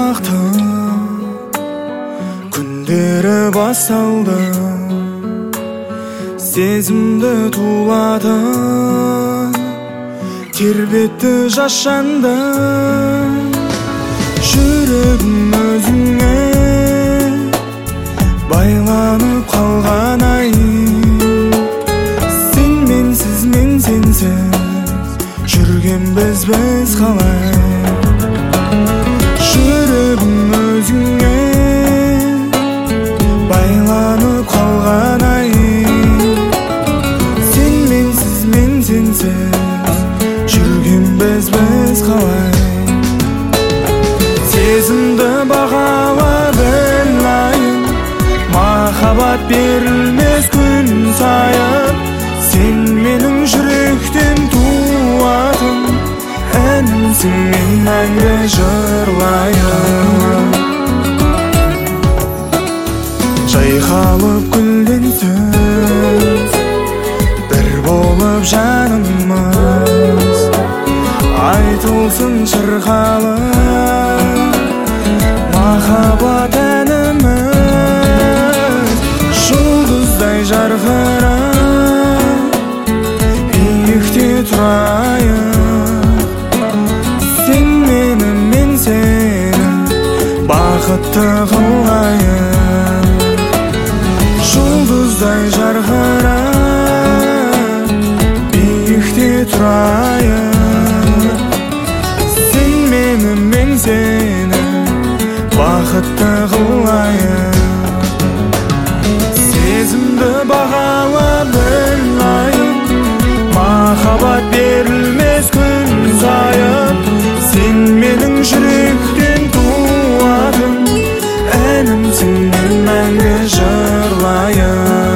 бақыты күндері басталды, сезімді тулады, тербетті жашанды. Жүрегім өзіңе байланып қалған ай, сен менсіз мен сенсіз жүргенбіз біз қалай. Жүрегім өзіңе байланып қалған ай, сен менсіз мен сенсіз жүргенбіз біз қалай. Сезімді бағала білайын, махаббат берілмес күн сайын. Сен менің жүректен туатын әнімсің, мен мәңгі жырлайын. Жайқалып гүлденсіз бір болып жанымыз, айтылсын шырқалып махаббат әніміз. Жұлдыздай жарқырап биікте тұрайық, сен мені мен сені бақытты қылайық. Жұлдыздай жарқырап биікте тұрайық, сен мені мен сені бақытты қылайық. Сезімді бағала білайын, махаббат берілмес күн сайын. Сен менің жүректен туатын әнімсің, мен мәңгі жырлайын.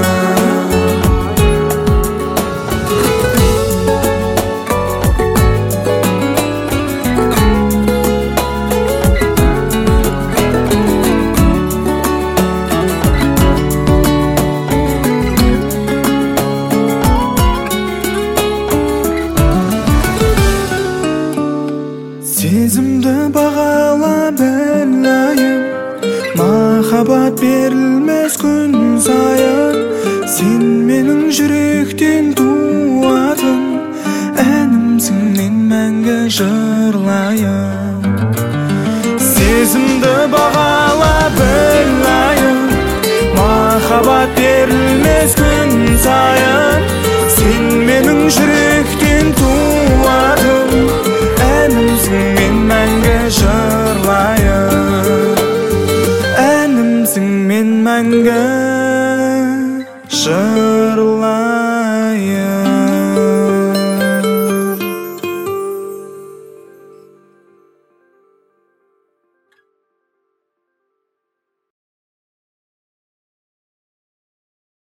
Сезімді бағала білайын, махаббат берілмес күн сайын. Сен менің жүректен туатын әнімсің, мен мәңгі жырлайын. Сезімді бағала білайын, махаббат берілмес күн сайын.